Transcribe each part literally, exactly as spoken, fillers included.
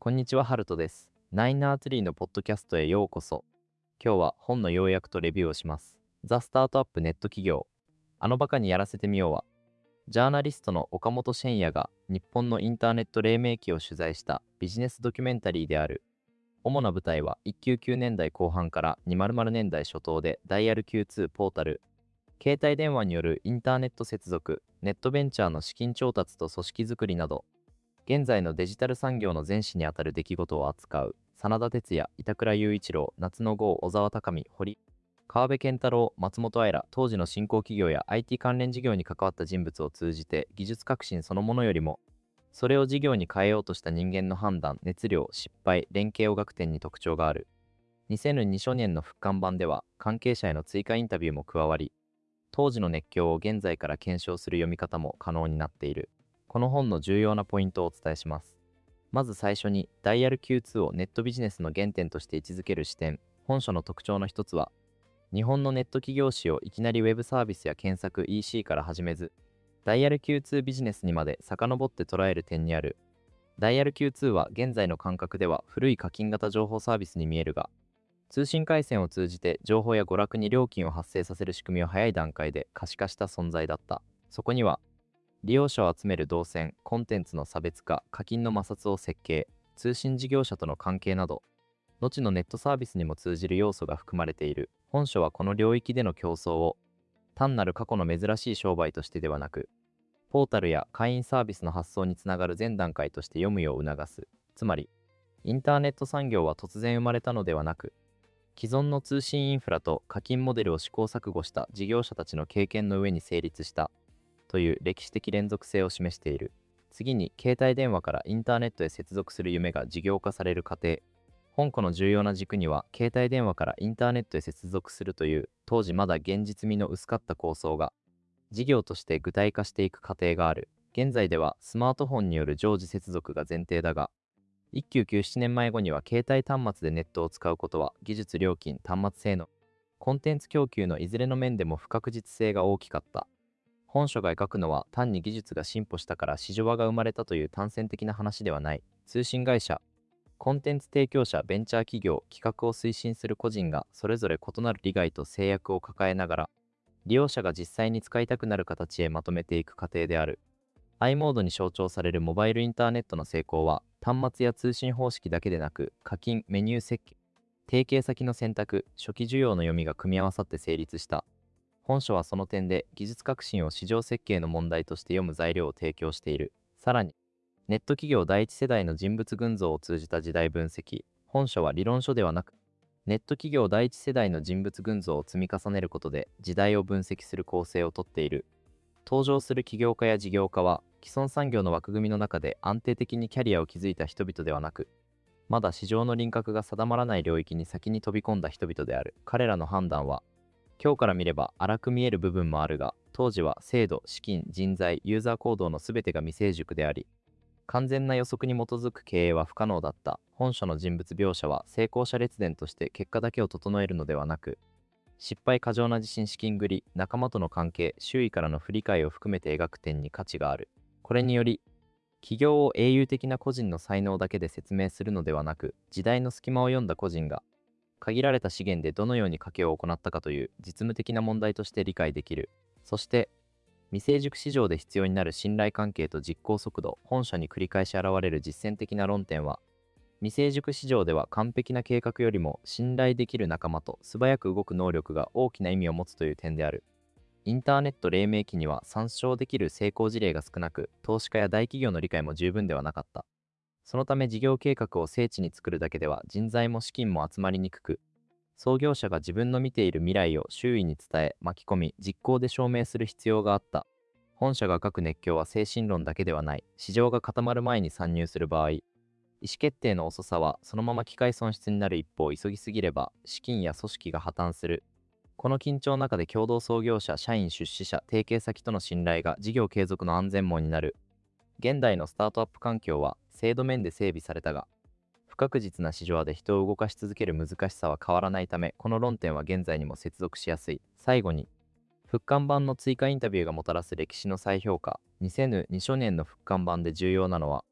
こんにちは、ハルトです。ナインアーツリーのポッドキャストへようこそ。今日は本の要約とレビューをします。ザ・スタートアップネット企業。あのバカにやらせてみようは、ジャーナリストの岡本真也が日本のインターネット黎明期を取材したビジネスドキュメンタリーである。主な舞台はせんきゅうひゃくきゅうじゅうねんだいこう半からにじゅうねんだい初頭でダイヤル キューツー ポータル、携帯電話によるインターネット接続、ネットベンチャーの資金調達と組織づくりなど、現在のデジタル産業の前史にあたる出来事を扱う、真田哲也、板倉雄一郎、夏野剛、小沢高美、堀、川辺健太郎、松本愛ら、当時の新興企業や アイティー 関連事業に関わった人物を通じて、技術革新そのものよりも、それを事業に変えようとした人間の判断、熱量、失敗、連携を描く点に特徴がある。にせんに初年の復刊版では、関係者への追加インタビューも加わり、当時の熱狂を現在から検証する読み方も可能になっている。この本の重要なポイントをお伝えします。まず最初に、ダイヤル キューツー をネットビジネスの原点として位置づける視点。本書の特徴の一つは、日本のネット企業史をいきなりウェブサービスや検索 イーシー から始めず、ダイヤル キューツー ビジネスにまで遡って捉える点にある。ダイヤル キューツー は現在の感覚では古い課金型情報サービスに見えるが、通信回線を通じて情報や娯楽に料金を発生させる仕組みを早い段階で可視化した存在だった。そこには、利用者を集める動線、コンテンツの差別化、課金の摩擦を設計、通信事業者との関係など、後のネットサービスにも通じる要素が含まれている。本書はこの領域での競争を、単なる過去の珍しい商売としてではなく、ポータルや会員サービスの発想につながる前段階として読むよう促す。つまり、インターネット産業は突然生まれたのではなく、既存の通信インフラと課金モデルを試行錯誤した事業者たちの経験の上に成立したという歴史的連続性を示している。次に、携帯電話からインターネットへ接続する夢が事業化される過程。本書の重要な軸には、携帯電話からインターネットへ接続するという当時まだ現実味の薄かった構想が事業として具体化していく過程がある。現在ではスマートフォンによる常時接続が前提だが、せんきゅうひゃくきゅうじゅうななねんまえ後には携帯端末でネットを使うことは技術料金、端末性能、コンテンツ供給のいずれの面でも不確実性が大きかった。本書が描くのは単に技術が進歩したから市場が生まれたという単線的な話ではない。通信会社、コンテンツ提供者、ベンチャー企業、企画を推進する個人がそれぞれ異なる利害と制約を抱えながら、利用者が実際に使いたくなる形へまとめていく過程である。i モードに象徴されるモバイルインターネットの成功は、端末や通信方式だけでなく、課金、メニュー設計、提携先の選択、初期需要の読みが組み合わさって成立した。本書はその点で技術革新を市場設計の問題として読む材料を提供している。さらに、ネット企業第一世代の人物群像を通じた時代分析。本書は理論書ではなく、ネット企業第一世代の人物群像を積み重ねることで時代を分析する構成をとっている。登場する起業家や事業家は、既存産業の枠組みの中で安定的にキャリアを築いた人々ではなく、まだ市場の輪郭が定まらない領域に先に飛び込んだ人々である。彼らの判断は、今日から見れば荒く見える部分もあるが、当時は制度、資金、人材、ユーザー行動の全てが未成熟であり、完全な予測に基づく経営は不可能だった。本書の人物描写は成功者列伝として結果だけを整えるのではなく、失敗、過剰な自信、資金繰り、仲間との関係、周囲からの不理解を含めて描く点に価値がある。これにより、起業を英雄的な個人の才能だけで説明するのではなく、時代の隙間を読んだ個人が、限られた資源でどのように賭けを行ったかという実務的な問題として理解できる。そして、未成熟市場で必要になる信頼関係と実行速度。本書に繰り返し現れる実践的な論点は、未成熟市場では完璧な計画よりも信頼できる仲間と素早く動く能力が大きな意味を持つという点である。インターネット黎明期には参照できる成功事例が少なく、投資家や大企業の理解も十分ではなかった。そのため事業計画を精緻に作るだけでは人材も資金も集まりにくく、創業者が自分の見ている未来を周囲に伝え、巻き込み、実行で証明する必要があった。本社が書く熱狂は精神論だけではない。市場が固まる前に参入する場合、意思決定の遅さはそのまま機会損失になる一方、急ぎすぎれば資金や組織が破綻する。この緊張の中で共同創業者、社員、出資者、提携先との信頼が事業継続の安全網になる。現代のスタートアップ環境は制度面で整備されたが、不確実な市場で人を動かし続ける難しさは変わらないため、この論点は現在にも接続しやすい。最後に、復刊版の追加インタビューがもたらす歴史の再評価。にせんに初年の復刊版で重要なのは、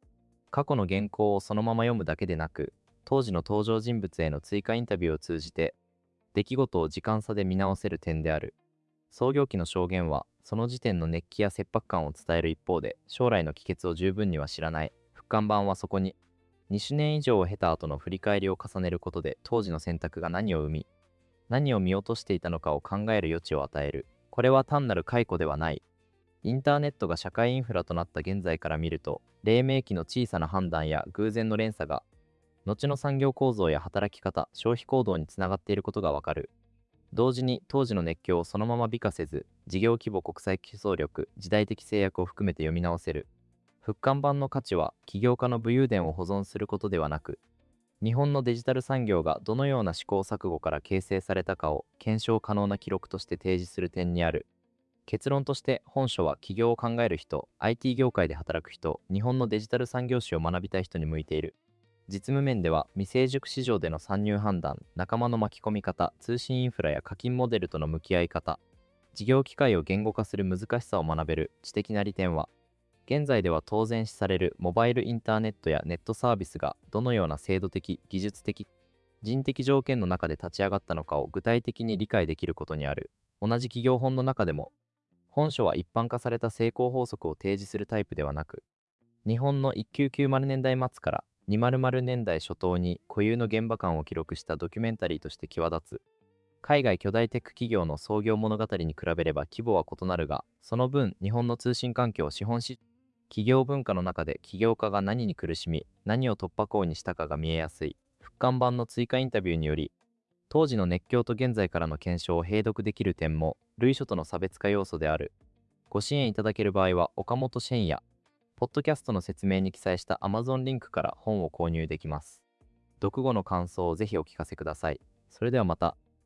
過去の原稿をそのまま読むだけでなく、当時の登場人物への追加インタビューを通じて、出来事を時間差で見直せる点である。創業期の証言は、その時点の熱気や切迫感を伝える一方で、将来の帰結を十分には知らない。復刊版はそこに、にじゅうねん以上を経た後の振り返りを重ねることで、当時の選択が何を生み、何を見落としていたのかを考える余地を与える。これは単なる解雇ではない。インターネットが社会インフラとなった現在から見ると、黎明期の小さな判断や偶然の連鎖が、後の産業構造や働き方、消費行動につながっていることがわかる。同時に当時の熱狂をそのまま美化せず、事業規模、国際競争力、時代的制約を含めて読み直せる。復刊版の価値は起業家の武勇伝を保存することではなく、日本のデジタル産業がどのような試行錯誤から形成されたかを検証可能な記録として提示する点にある。結論として本書は起業を考える人、アイティー 業界で働く人、日本のデジタル産業史を学びたい人に向いている。実務面では未成熟市場での参入判断、仲間の巻き込み方、通信インフラや課金モデルとの向き合い方、事業機会を言語化する難しさを学べる知的な利点は、現在では当然視されるモバイルインターネットやネットサービスがどのような制度的、技術的、人的条件の中で立ち上がったのかを具体的に理解できることにある。同じ企業本の中でも、本書は一般化された成功法則を提示するタイプではなく、日本のせんきゅうひゃくきゅうじゅうねんだい末からにせんねんだい初頭に固有の現場感を記録したドキュメンタリーとして際立つ。海外巨大テック企業の創業物語に比べれば規模は異なるが、その分日本の通信環境、資本市企業文化の中で起業家が何に苦しみ、何を突破口にしたかが見えやすい。復刊版の追加インタビューにより、当時の熱狂と現在からの検証を併読できる点も、類書との差別化要素である。ご支援いただける場合は、岡本シェンや、ポッドキャストの説明に記載した Amazon リンクから本を購入できます。読後の感想をぜひお聞かせください。それではまた。